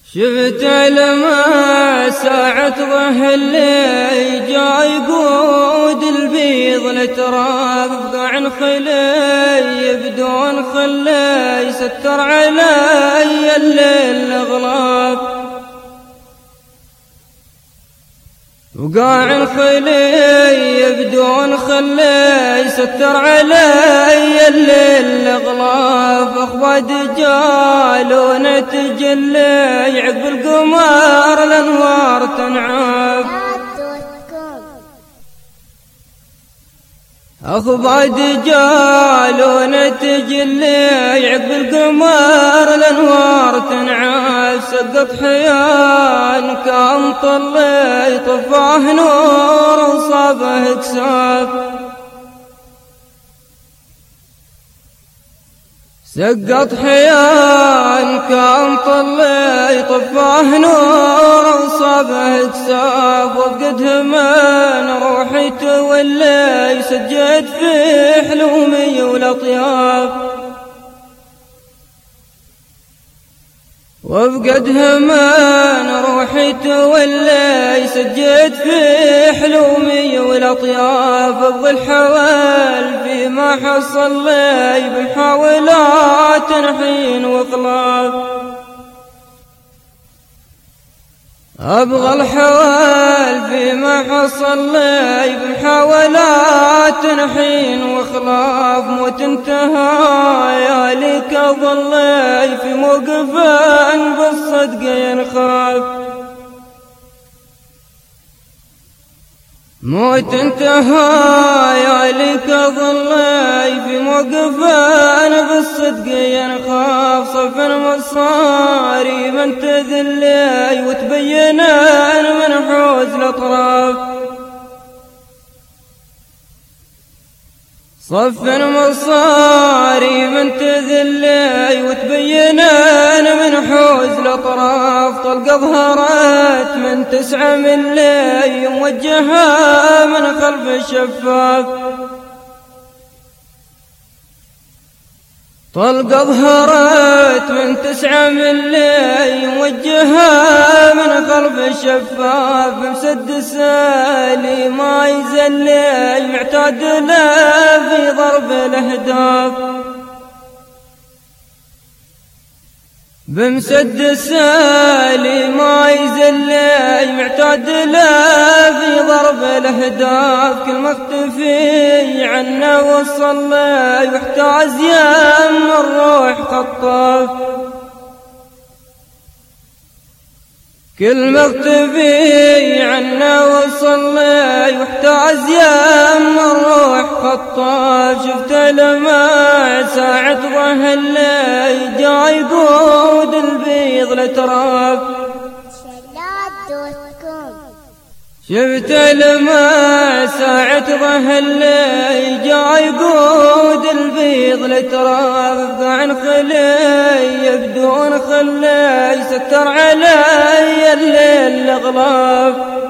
شفت لما ساعة ضحى اللي جاي يقود البيض لتراب بقاع خلي بدون خلي يستر علي الليل اغلاب وقاع خلي بدون خلي يستر علي الليل اغلاب اخوة دجال ونتجلي عقب القمر الانوار تنعاب اخوة دجال ونتجلي عقب القمر الانوار تنعاب سقط حيان كان طلي طفاه نور وصابه كساب سقط حيان كان طلي طفاه نور وصابه كساب وبقدها من روحي تولي سجد في حلومي والاطياب وبقدها من روحي تولي سجد في حلومي والاطياب ابغى الحوال فيما حصل لي بالحاولات نحين واقلاب ابغى الحوال فيما حصل لي بالحاولات نحين واخلاف موت انتهى يا لك ظلي في موقف بالصدق ينخاف موت انتهى يا لك ظلي في موقف بالصدق ينخاف صف المصاري من تذلي وتبين من حوز الاطراف صف المصاري من تذلي وتبين من حوز الاطراف طلقة ظهرت من 9 من لي موجهة من خلف الشفاف طلقة ظهرت من 9 من لي موجهة من خلف الشفاف مسدس لي ما يزلي معتاد له في ضرب الاهداف بمسدس لي ما يزلي معتاد له في ضرب الاهداف كل مختفي عنه وصل لي واحتاز يم الروح خطاف كل مختفي عنه وصل لي واحتاز يم الروح خطاف شفت لما ساعة ضحى اللي جاي يقود البيض لتراب شفت لما ساعة ضحى اللي جاي يقود البيض لتراب بقاع خلي بدون خلي ستر علي الليل اغلاب